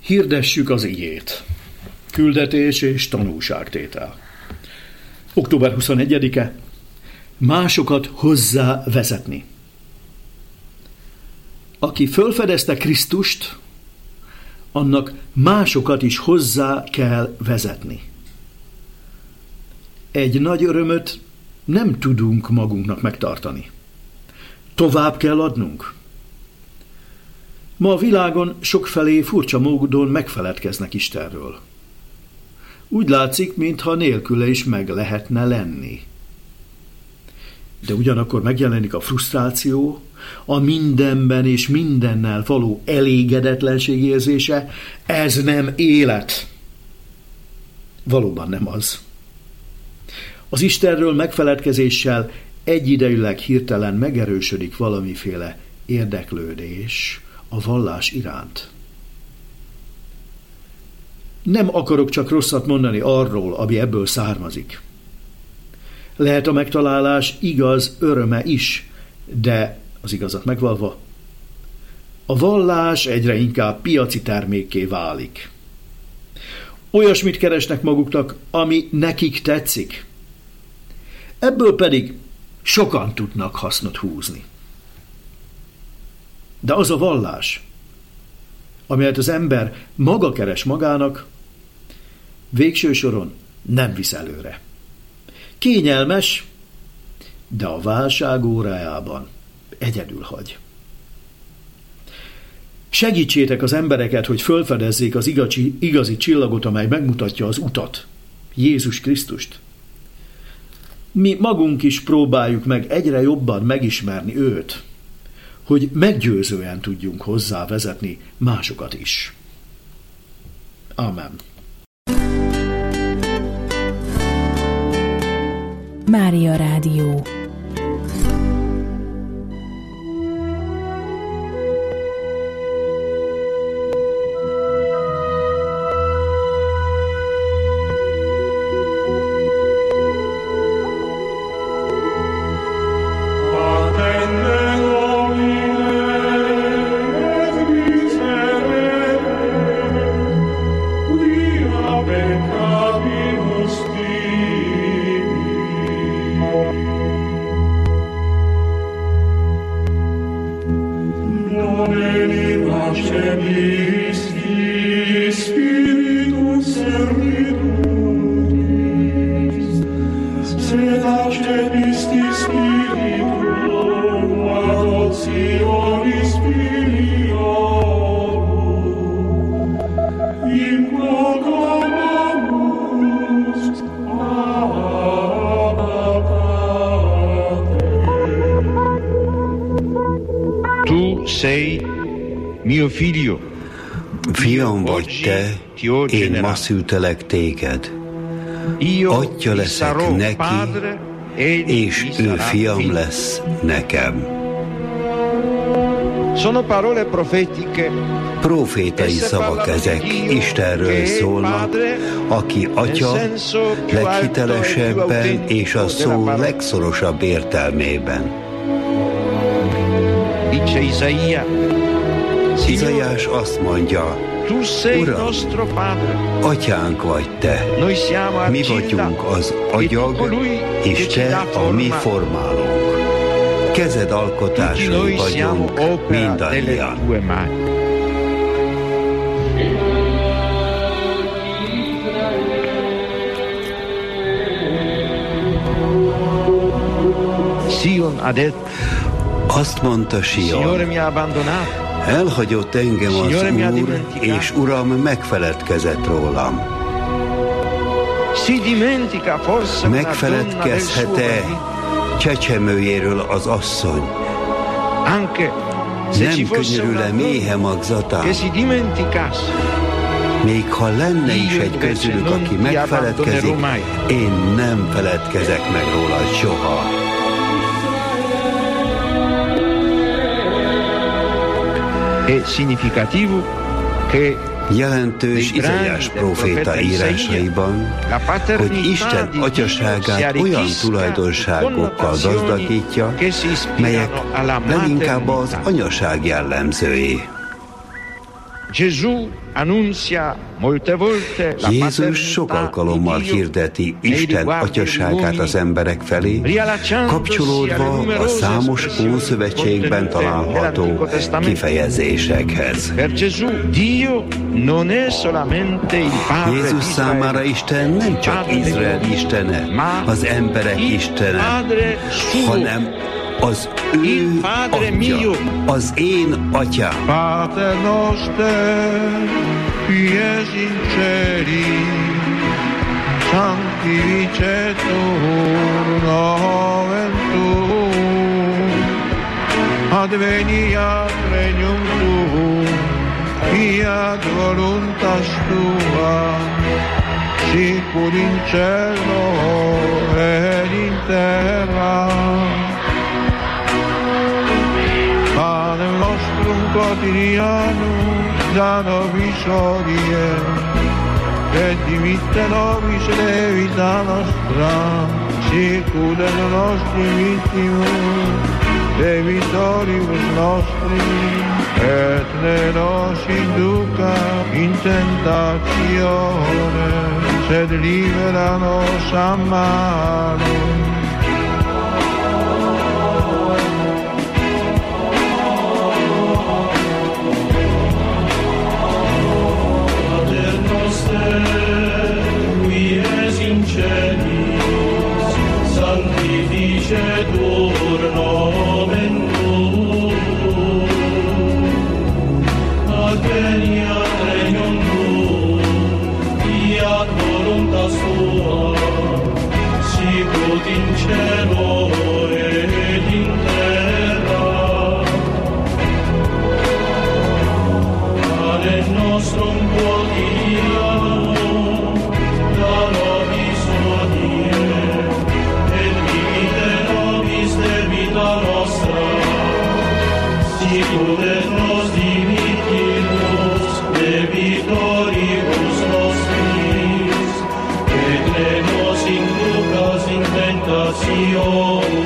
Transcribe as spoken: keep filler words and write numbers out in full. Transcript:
Hirdessük az igét. Küldetés és tanúságtétel. október huszonegyedike. Másokat hozzá vezetni. Aki fölfedezte Krisztust, annak másokat is hozzá kell vezetni. Egy nagy örömöt nem tudunk magunknak megtartani. Tovább kell adnunk. Ma a világon sokfelé furcsa módon megfeledkeznek Istenről. Úgy látszik, mintha nélküle is meg lehetne lenni. De ugyanakkor megjelenik a frusztráció, a mindenben és mindennel való elégedetlenség érzése. Ez nem élet. Valóban nem az. Az Istenről megfeledkezéssel egyidejűleg hirtelen megerősödik valamiféle érdeklődés a vallás iránt. Nem akarok csak rosszat mondani arról, ami ebből származik. Lehet a megtalálás igaz öröme is, de az igazat megvalva, a vallás egyre inkább piaci termékké válik. Olyasmit keresnek maguknak, ami nekik tetszik. Ebből pedig sokan tudnak hasznot húzni. De az a vallás, amelyet az ember maga keres magának, végső soron nem visz előre. Kényelmes, de a válság órájában egyedül hagy. Segítsétek az embereket, hogy fölfedezzék az igazi, igazi csillagot, amely megmutatja az utat, Jézus Krisztust. Mi magunk is próbáljuk meg egyre jobban megismerni őt, hogy meggyőzően tudjunk hozzá vezetni másokat is. Amen. Mária Rádió. Fiam vagy te, én ma szültelek téged. Atya leszek neki, és ő fiam lesz nekem. Profétai szavak ezek, Istenről szólnak, aki atya leghitelesebben és a szó legszorosabb értelmében. Izaiás azt mondja, Uram, atyánk vagy te, mi vagyunk az agyag, és te a mi formálónk. Kezed alkotásai vagyunk mindannyian. Azt mondta Sion, elhagyott engem az Úr, és Uram megfeledkezett rólam. Megfeledkezhet-e csecsemőjéről az asszony? Nem könyörül-e méhe magzatán? Még ha lenne is egy közülük, aki megfeledkezik, én nem feledkezek meg róla soha. Jelentős Izaiás próféta írásaiban, hogy Isten atyaságát olyan tulajdonságokkal gazdagítja, melyek leginkább az anyaság jellemzői. Jézus sok alkalommal hirdeti Isten atyaságát az emberek felé, kapcsolódva a számos Ószövetségben található kifejezésekhez. Jézus számára Isten nem csak Izrael istene, az emberek istene, hanem az ő atya, az én atyám. Pater noster, qui es in celi, sanctificetur nomen tuum, adveniat regnum tuum, fiat voluntas tua, sicur in cielo et in terra. Panem nostrum quotidianum da nobis hodie, et dimitte nobis levita nostra, sicur et nostri vittimus, debitoribus nostri, et ne nos induca in tentatione, sed libera nos a malo. Qui es in celis, sanctificetur nomen tuum, adveniat regnum tuum, fiat voluntas tua, sicut in cielo et in terra. Panem nostrum quotidianum da nobis hodie, et dimitte nobis debita nostra, sicur et nos dimittimus debitoribus nostris, et ne nos inducas in tentationem,